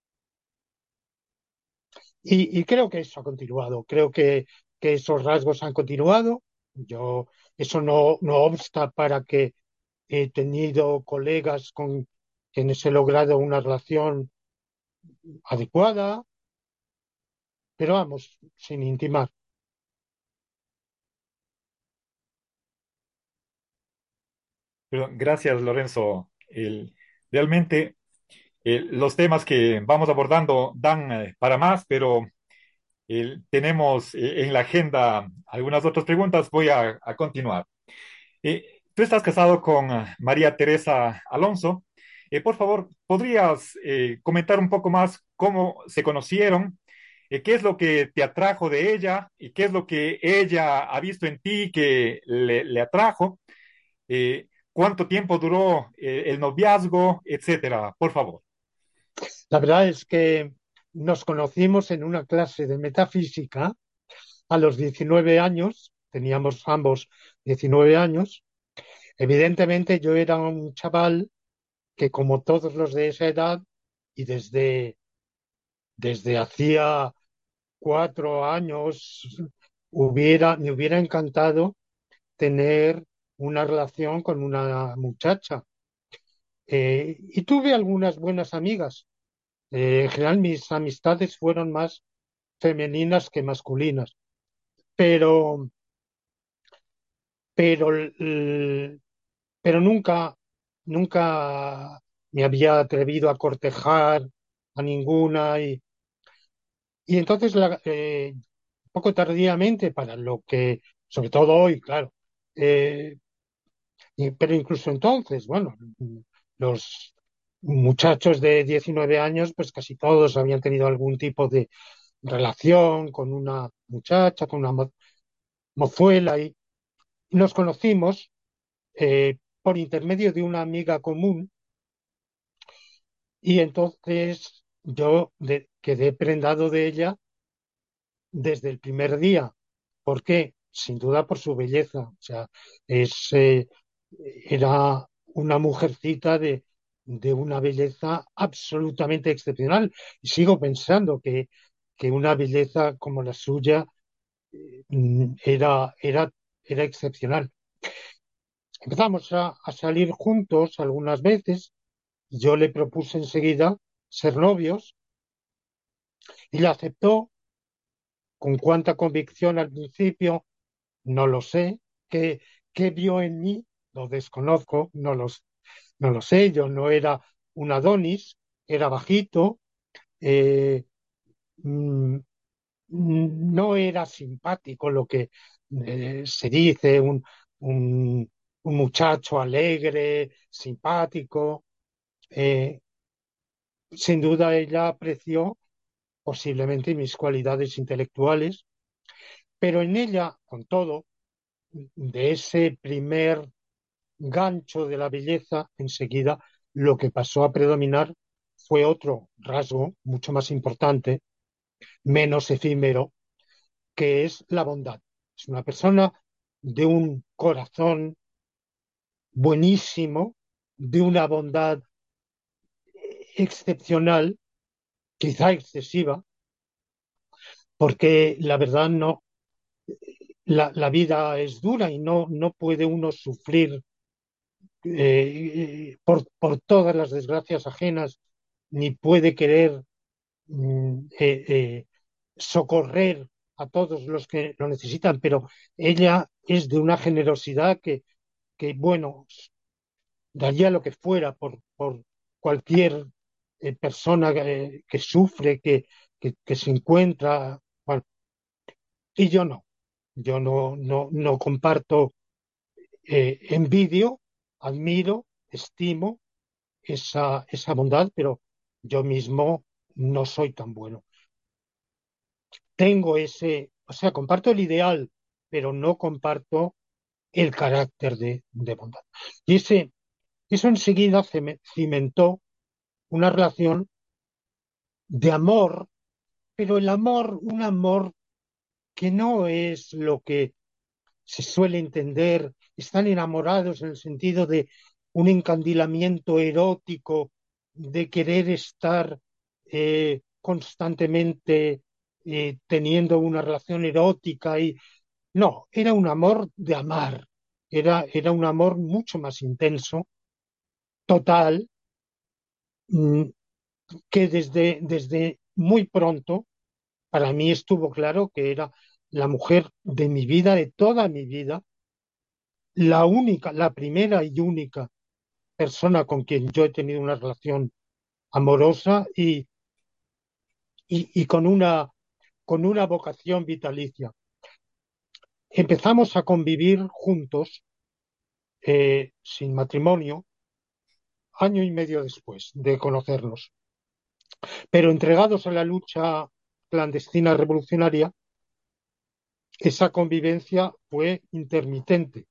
Y, y creo que eso ha continuado, creo que, que esos rasgos han continuado. Yo, eso no, no obsta para que he tenido colegas con quienes he logrado una relación adecuada, pero vamos, sin intimar. Pero gracias, Lorenzo. El- realmente eh, los temas que vamos abordando dan eh, para más, pero eh, tenemos eh, en la agenda algunas otras preguntas. Voy a, a continuar. Eh, tú estás casado con eh, María Teresa Alonso. Eh, por favor, ¿podrías eh, comentar un poco más cómo se conocieron? Eh, ¿qué es lo que te atrajo de ella y qué es lo que ella ha visto en ti que le, le atrajo? Eh, ¿cuánto tiempo duró eh, el noviazgo, etcétera? Por favor. La verdad es que nos conocimos en una clase de metafísica a los diecinueve años, teníamos ambos diecinueve años. Evidentemente yo era un chaval que como todos los de esa edad y desde, desde hacía cuatro años, hubiera, me hubiera encantado tener una relación con una muchacha. Eh, y tuve algunas buenas amigas. Eh, en general, mis amistades fueron más femeninas que masculinas, pero, pero, l- pero nunca, nunca me había atrevido a cortejar a ninguna. Y, y entonces, la- eh, poco tardíamente, para lo que, sobre todo hoy, claro, eh, y- pero incluso entonces, bueno, los muchachos de diecinueve años, pues casi todos habían tenido algún tipo de relación con una muchacha, con una mo- mozuela, y nos conocimos eh, por intermedio de una amiga común, y entonces yo de- quedé prendado de ella desde el primer día. ¿Por qué? Sin duda por su belleza. O sea, es, eh, era una mujercita de, de una belleza absolutamente excepcional. Y sigo pensando que, que una belleza como la suya mm, era, era, era excepcional. Empezamos a, a salir juntos algunas veces. Yo le propuse enseguida ser novios y la aceptó. Con cuánta convicción al principio, no lo sé. ¿Qué, qué vio en mí? Lo desconozco, no, los, no lo sé. Yo no era un Adonis, era bajito, eh, mm, no era simpático, lo que eh, se dice, un, un, un muchacho alegre, simpático. Eh, Sin duda ella apreció posiblemente mis cualidades intelectuales, pero en ella, con todo, de ese primer gancho de la belleza, enseguida lo que pasó a predominar fue otro rasgo mucho más importante, menos efímero, que es la bondad. Es una persona de un corazón buenísimo, de una bondad excepcional, quizá excesiva, porque la verdad no, la, la vida es dura y no, no puede uno sufrir eh, por, por todas las desgracias ajenas, ni puede querer mm, eh, eh, socorrer a todos los que lo necesitan, pero ella es de una generosidad que, que bueno, daría lo que fuera por, por cualquier eh, persona eh, que sufre, que, que, que se encuentra, bueno, y yo no, yo no, no, no comparto, eh, envidio, admiro, estimo esa, esa bondad, pero yo mismo no soy tan bueno. Tengo ese, o sea, comparto el ideal, pero no comparto el carácter de, de bondad. Y ese, eso enseguida ceme- cimentó una relación de amor, pero el amor, un amor que no es lo que se suele entender, están enamorados en el sentido de un encandilamiento erótico, de querer estar eh, constantemente eh, teniendo una relación erótica y no, era un amor de amar, era, era un amor mucho más intenso, total, mm, que desde, desde muy pronto para mí estuvo claro que era la mujer de mi vida, de toda mi vida, la única, la primera y única persona con quien yo he tenido una relación amorosa y, y, y con una, con una vocación vitalicia. Empezamos a convivir juntos, eh, sin matrimonio, año y medio después de conocernos, pero entregados a la lucha clandestina revolucionaria, esa convivencia fue intermitente,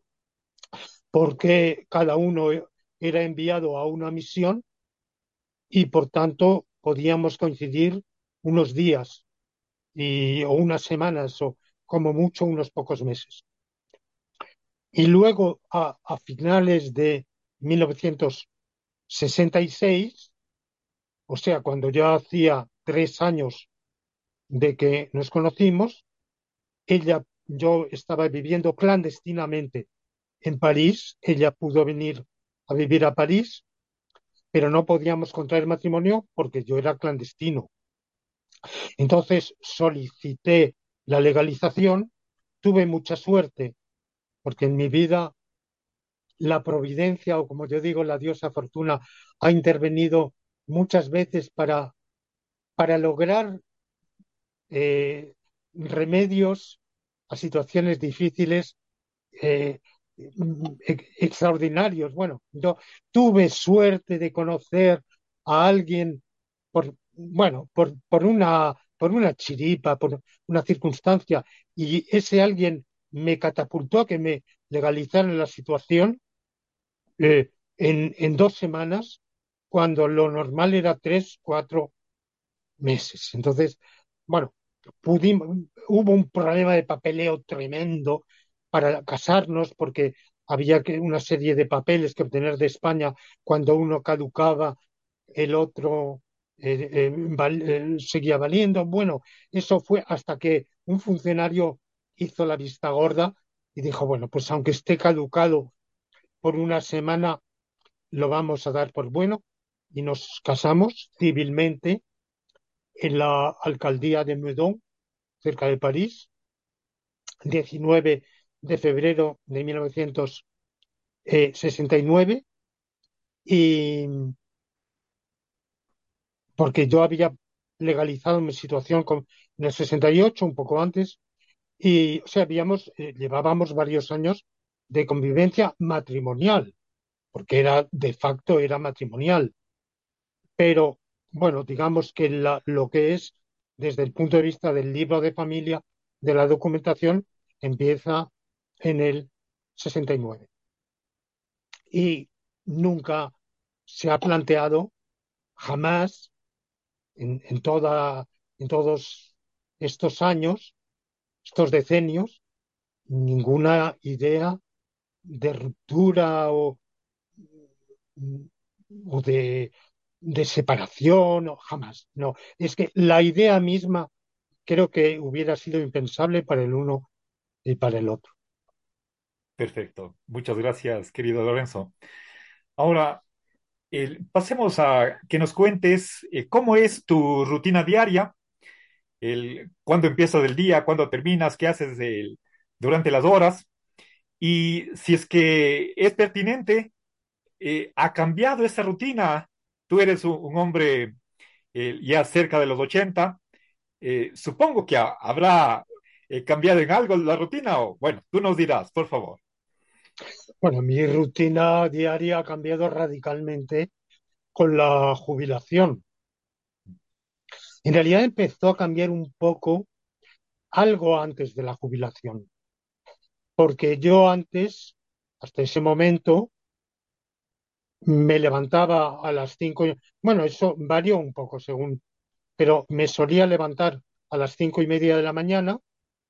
porque cada uno era enviado a una misión y por tanto podíamos coincidir unos días y, o unas semanas o como mucho unos pocos meses. Y luego a, a finales de mil novecientos sesenta y seis, o sea, cuando ya hacía tres años de que nos conocimos, ella, yo estaba viviendo clandestinamente en París, ella pudo venir a vivir a París, pero no podíamos contraer matrimonio porque yo era clandestino. Entonces solicité la legalización, tuve mucha suerte porque en mi vida la providencia, o como yo digo, la diosa fortuna, ha intervenido muchas veces para, para lograr eh, remedios a situaciones difíciles, eh, e- extraordinarios. Bueno, yo tuve suerte de conocer a alguien por, bueno, por, por una, por una chiripa, por una circunstancia, y ese alguien me catapultó a que me legalizaran la situación eh, en, en dos semanas, cuando lo normal era tres, cuatro meses. Entonces, bueno, pudimos, hubo un problema de papeleo tremendo para casarnos porque había que una serie de papeles que obtener de España cuando uno caducaba, el otro eh, eh, val- eh, seguía valiendo. Bueno, eso fue hasta que un funcionario hizo la vista gorda y dijo, bueno, pues aunque esté caducado por una semana, lo vamos a dar por bueno y nos casamos civilmente en la alcaldía de Meudon, cerca de París, diecinueve de febrero de mil novecientos sesenta y nueve, y porque yo había legalizado mi situación con- en el sesenta y ocho, un poco antes, y o sea, habíamos, eh, llevábamos varios años de convivencia matrimonial, porque era de facto era matrimonial. Pero bueno, digamos que la- lo que es desde el punto de vista del libro de familia, de la documentación, empieza en el sesenta y nueve. Y nunca se ha planteado, jamás, en, en toda, en todos estos años, estos decenios, ninguna idea de ruptura o, o de, de separación, o jamás. No, es que la idea misma creo que hubiera sido impensable para el uno y para el otro. Perfecto. Muchas gracias, querido Lorenzo. Ahora, el- pasemos a que nos cuentes eh, cómo es tu rutina diaria, el, cuándo empiezas el día, cuándo terminas, qué haces del- durante las horas y si es que es pertinente, eh, ¿ha cambiado esa rutina? Tú eres un, un hombre eh, ya cerca de los ochenta. Eh, supongo que ha- habrá eh, cambiado en algo la rutina o bueno, tú nos dirás, por favor. Bueno, mi rutina diaria ha cambiado radicalmente con la jubilación. En realidad empezó a cambiar un poco algo antes de la jubilación, porque yo antes, hasta ese momento, me levantaba a las cinco, y- bueno, eso varió un poco según, pero me solía levantar a las cinco y media de la mañana,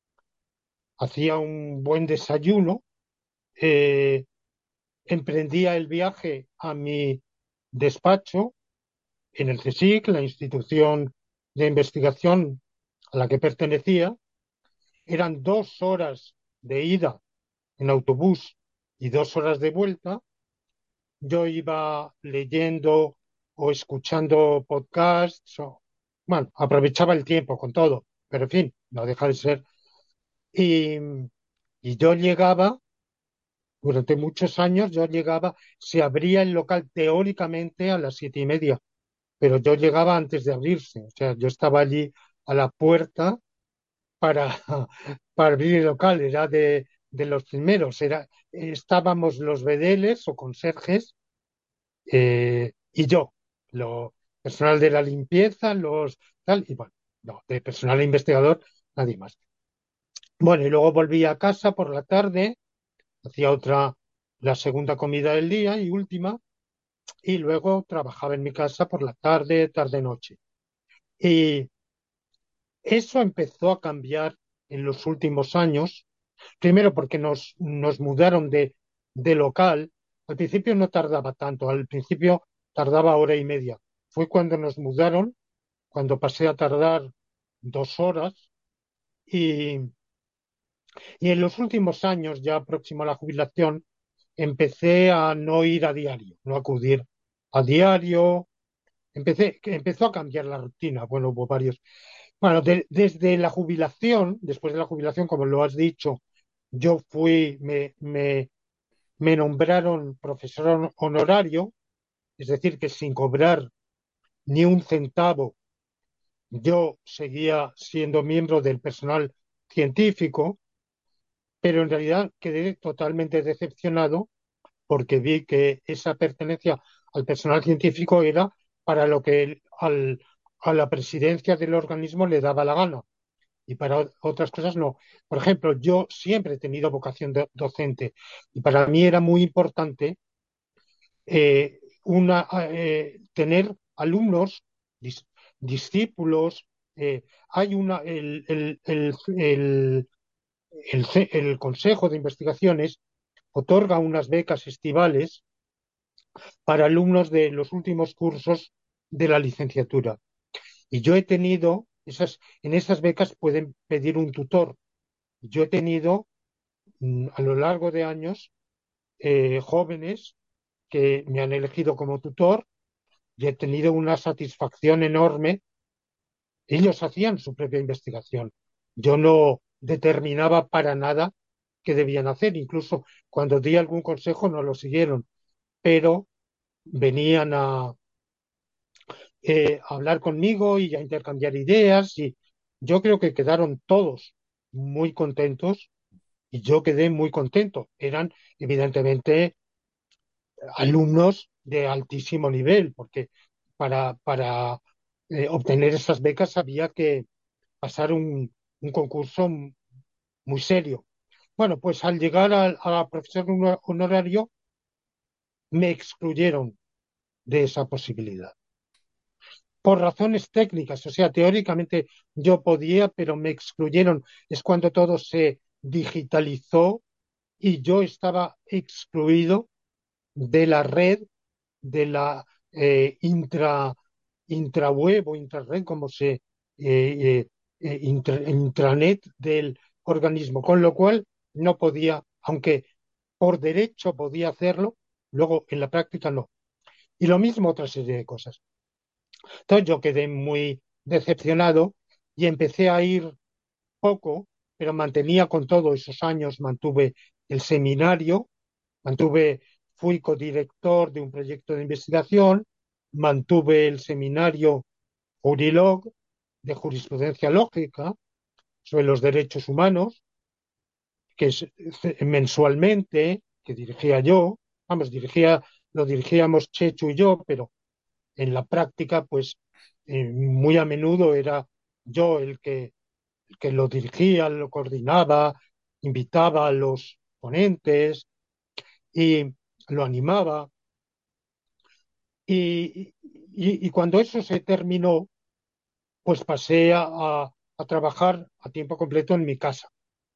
hacía un buen desayuno, eh, emprendía el viaje a mi despacho en el CSIC, la institución de investigación a la que pertenecía. Eran dos horas de ida en autobús y dos horas de vuelta. Yo iba leyendo o escuchando podcasts, o, bueno, aprovechaba el tiempo con todo, pero en fin, no deja de ser. Y, y yo llegaba, durante muchos años, yo llegaba, se abría el local teóricamente a las siete y media, pero yo llegaba antes de abrirse, o sea, yo estaba allí a la puerta para, para abrir el local, era de, de los primeros, era, estábamos los bedeles o conserjes, eh, y yo, lo personal de la limpieza, los tal, y bueno, no, de personal investigador, nadie más. Bueno, y luego volví a casa por la tarde, hacía otra, la segunda comida del día y última, y luego trabajaba en mi casa por la tarde, tarde-noche. Y eso empezó a cambiar en los últimos años, primero porque nos, nos mudaron de, de local. Al principio no tardaba tanto, al principio tardaba hora y media. Fue cuando nos mudaron, cuando pasé a tardar dos horas, y, y en los últimos años, ya próximo a la jubilación, empecé a no ir a diario, no acudir a diario. Empecé, que empezó a cambiar la rutina. Bueno, hubo varios. Bueno, de- desde la jubilación, después de la jubilación, como lo has dicho, yo fui, me, me, me nombraron profesor hon- honorario, es decir, que sin cobrar ni un centavo, yo seguía siendo miembro del personal científico, pero en realidad quedé totalmente decepcionado porque vi que esa pertenencia al personal científico era para lo que el- al- a la presidencia del organismo le daba la gana y para o- otras cosas no. Por ejemplo, yo siempre he tenido vocación do- docente y para mí era muy importante eh, una, eh, tener alumnos, dis- discípulos. eh, hay una, el, el, el, el, el ce- el Consejo de Investigaciones otorga unas becas estivales para alumnos de los últimos cursos de la licenciatura. Y yo he tenido, esas, en esas becas pueden pedir un tutor. Yo he tenido mm, a lo largo de años eh, jóvenes que me han elegido como tutor y he tenido una satisfacción enorme. Ellos hacían su propia investigación. Yo no determinaba para nada qué debían hacer. Incluso cuando di algún consejo no lo siguieron, pero venían a, eh, a hablar conmigo y a intercambiar ideas y yo creo que quedaron todos muy contentos y yo quedé muy contento. Eran evidentemente alumnos de altísimo nivel, porque para, para eh, obtener esas becas había que pasar un, un concurso muy serio. Bueno, pues al llegar al- a, profesor honor- honorario me excluyeron de esa posibilidad. Por razones técnicas, o sea, teóricamente yo podía, pero me excluyeron. Es cuando todo se digitalizó y yo estaba excluido de la red, de la eh, intra, intraweb o intrared, como se, eh, eh, eh, intra- intranet del organismo, con lo cual no podía, aunque por derecho podía hacerlo, luego en la práctica no. Y lo mismo otra serie de cosas. Entonces yo quedé muy decepcionado y empecé a ir poco, pero mantenía con todos esos años, mantuve el seminario, mantuve, fui codirector de un proyecto de investigación, mantuve el seminario Jurilog de jurisprudencia lógica sobre los derechos humanos, que es eh, mensualmente, que dirigía yo, vamos, dirigía, lo dirigíamos Chechu y yo, pero en la práctica, pues eh, muy a menudo era yo el que, el que lo dirigía, lo coordinaba, invitaba a los ponentes y lo animaba. Y, y- y cuando eso se terminó, pues pasé a, a- a trabajar a tiempo completo en mi casa.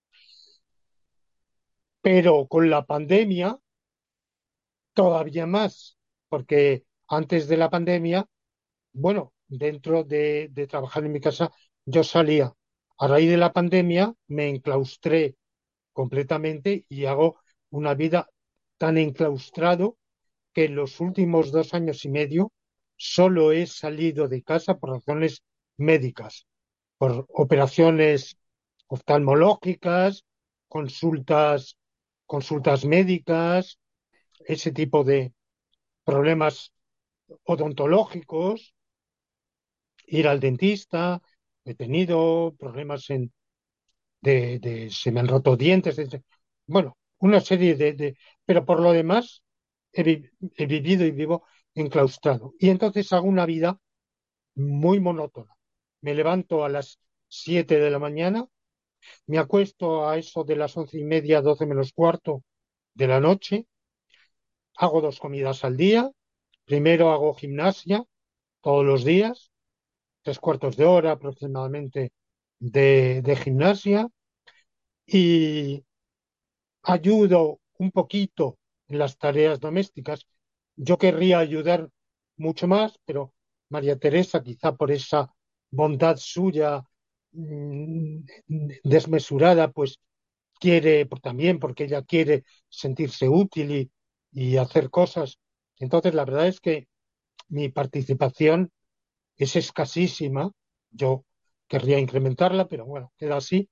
Pero con la pandemia, todavía más, porque antes de la pandemia, bueno, dentro de, de trabajar en mi casa, yo salía. A raíz de la pandemia me enclaustré completamente y hago una vida tan enclaustrado que en los últimos dos años y medio solo he salido de casa por razones médicas, por operaciones oftalmológicas, consultas, consultas médicas, ese tipo de problemas odontológicos, ir al dentista, he tenido problemas en, de, de- se me han roto dientes, de- bueno, una serie de, de- pero por lo demás he, vi- he vivido y vivo enclaustrado. Y entonces hago una vida muy monótona. Me levanto a las siete de la mañana, me acuesto a eso de las once y media, doce menos cuarto de la noche, hago dos comidas al día, primero hago gimnasia todos los días, tres cuartos de hora aproximadamente de, de gimnasia y ayudo un poquito en las tareas domésticas. Yo querría ayudar mucho más, pero María Teresa, quizá por esa bondad suya mm, desmesurada, pues quiere por- también porque ella quiere sentirse útil y, y hacer cosas. Entonces, la verdad es que mi participación es escasísima. Yo querría incrementarla, pero bueno, queda así.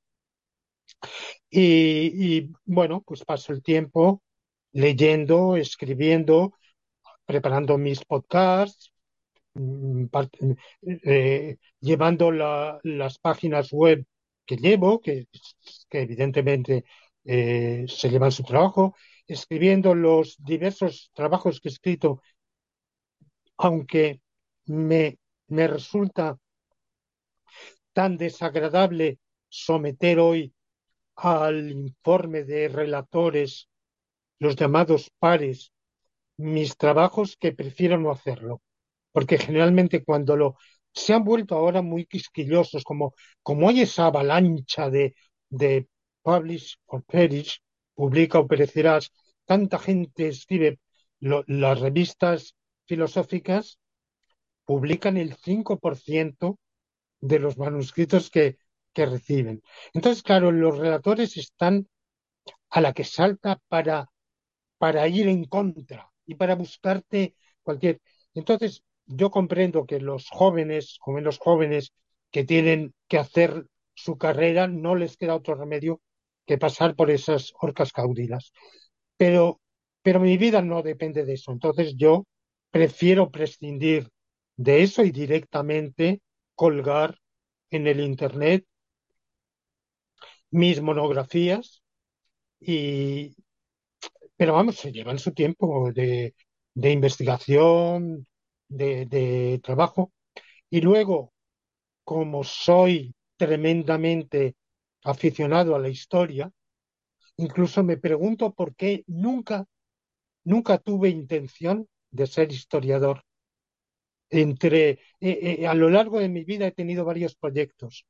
Y, y, bueno, pues paso el tiempo leyendo, escribiendo, preparando mis podcasts, mm, part- eh, llevando la- las páginas web que llevo, que, que evidentemente eh, se llevan su trabajo, escribiendo los diversos trabajos que he escrito, aunque me, me resulta tan desagradable someter hoy al informe de relatores, los llamados pares, mis trabajos, que prefiero no hacerlo, porque generalmente cuando lo se han vuelto ahora muy quisquillosos, como, como hay esa avalancha de, de publish or perish, publica o perecerás, tanta gente escribe, lo- las revistas filosóficas publican el cinco por ciento de los manuscritos que, que reciben. Entonces, claro, los relatores están a la que salta para para ir en contra y para buscarte cualquier. Entonces, yo comprendo que los jóvenes, o menos jóvenes, que tienen que hacer su carrera, no les queda otro remedio que pasar por esas horcas caudinas. Pero, pero mi vida no depende de eso. Entonces, yo prefiero prescindir de eso y directamente colgar en el Internet mis monografías y, pero vamos, se llevan su tiempo de, de investigación, de, de trabajo. Y luego, como soy tremendamente aficionado a la historia, incluso me pregunto por qué nunca, nunca tuve intención de ser historiador. Entre, eh, eh, a lo largo de mi vida he tenido varios proyectos.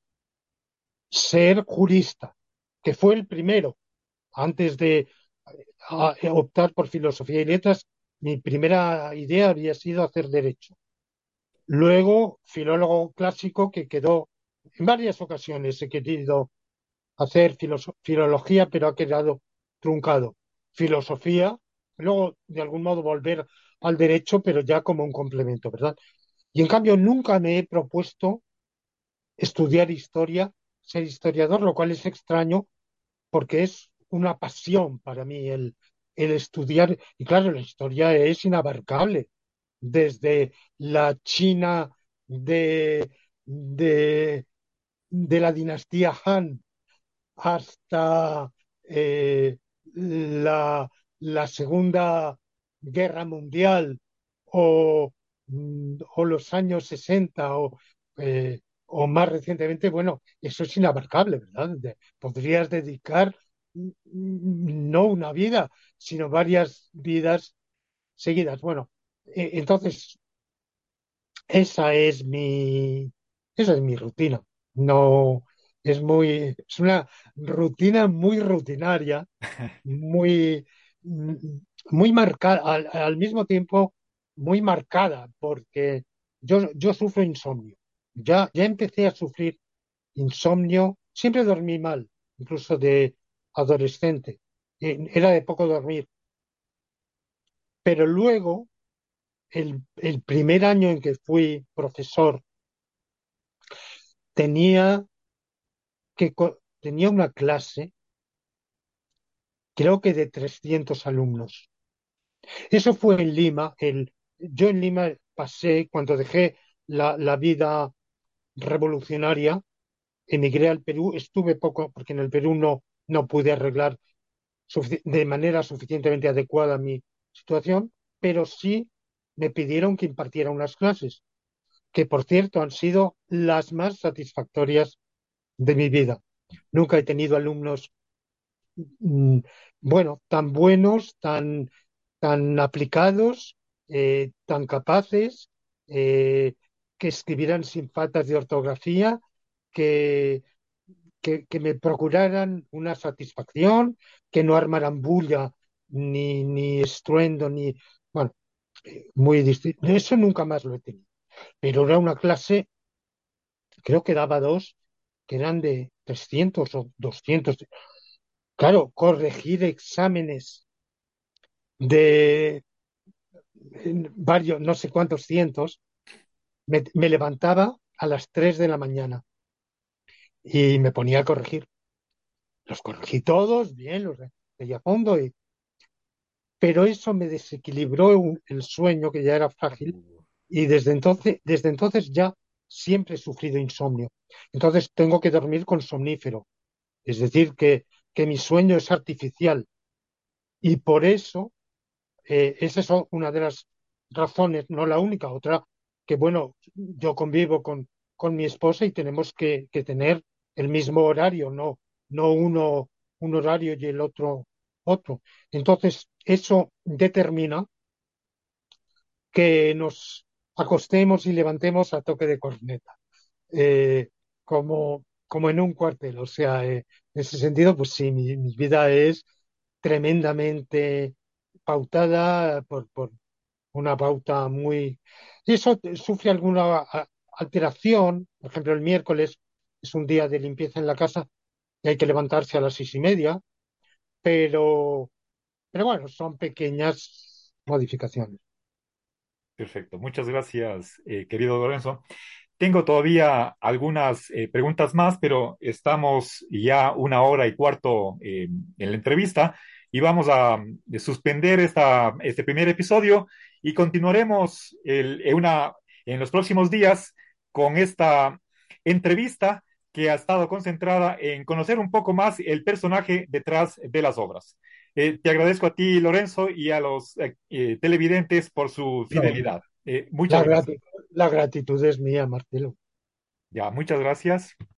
Ser jurista, que fue el primero, antes de a- a optar por filosofía y letras, mi primera idea había sido hacer derecho. Luego, filólogo clásico, que quedó en varias ocasiones he querido hacer filoso- filología, pero ha quedado truncado. Filosofía, luego de algún modo volver al derecho, pero ya como un complemento, ¿verdad? Y en cambio nunca me he propuesto estudiar historia, ser historiador, lo cual es extraño porque es una pasión para mí el, el estudiar. Y claro, la historia es inabarcable, desde la China de, de, de la dinastía Han hasta eh, la, la Segunda Guerra Mundial o, mm, o los años sesenta o, eh, o más recientemente, bueno, eso es inabarcable, ¿verdad? De- podrías dedicar mm, mm, no una vida, sino varias vidas seguidas. Bueno, eh, entonces esa es mi, esa es mi rutina. No, es muy, es una rutina muy rutinaria, muy, mm, muy marcada, al, al mismo tiempo muy marcada, porque yo, yo sufro insomnio. Ya, ya empecé a sufrir insomnio, siempre dormí mal, incluso de adolescente. Eh, Era de poco dormir. Pero luego, el, el primer año en que fui profesor, tenía que co- tenía una clase, creo que de trescientos alumnos. Eso fue en Lima. El, yo en Lima pasé, cuando dejé la, la vida revolucionaria, emigré al Perú, estuve poco, porque en el Perú no, no pude arreglar sufici- de manera suficientemente adecuada mi situación, pero sí me pidieron que impartiera unas clases, que por cierto han sido las más satisfactorias de mi vida. Nunca he tenido alumnos mm, bueno, tan buenos, tan, tan aplicados, eh, tan capaces, eh, que escribieran sin faltas de ortografía, que, que, que me procuraran una satisfacción, que no armaran bulla, ni, ni estruendo, ni... Bueno, eh, muy distinto. Eso nunca más lo he tenido. Pero era una clase, creo que daba dos, que eran de trescientos o doscientos. Claro, corregir exámenes de eh, varios, no sé cuántos cientos, me, me levantaba a las tres de la mañana y me ponía a corregir. Los corregí todos, bien, los leí a fondo, y- pero eso me desequilibró un- el sueño, que ya era frágil, y desde entonces, desde entonces ya siempre he sufrido insomnio. Entonces tengo que dormir con somnífero, es decir, que, que mi sueño es artificial. Y por eso, eh, esa es una de las razones, no la única, otra, que bueno, yo convivo con, con mi esposa y tenemos que, que tener el mismo horario, no, no uno un horario y el otro otro. Entonces, eso determina que nos acostemos y levantemos a toque de corneta, eh, como, como en un cuartel. O sea, eh, en ese sentido, pues sí, mi, mi vida es tremendamente pautada por, por una pauta muy... Y eso te- sufre alguna a- alteración. Por ejemplo, el miércoles es un día de limpieza en la casa y hay que levantarse a las seis y media, pero, pero bueno, son pequeñas modificaciones. Perfecto. Muchas gracias, eh, querido Lorenzo. Tengo todavía algunas eh, preguntas más, pero estamos ya una hora y cuarto eh, en la entrevista y vamos a mm, suspender esta, este primer episodio y continuaremos el- en, una, en los próximos días con esta entrevista que ha estado concentrada en conocer un poco más el personaje detrás de las obras. Eh, te agradezco a ti, Lorenzo, y a los eh, eh, televidentes por su No, fidelidad. Eh, muchas la gracias. gratitud, la gratitud es mía, Marcelo. Ya, muchas gracias.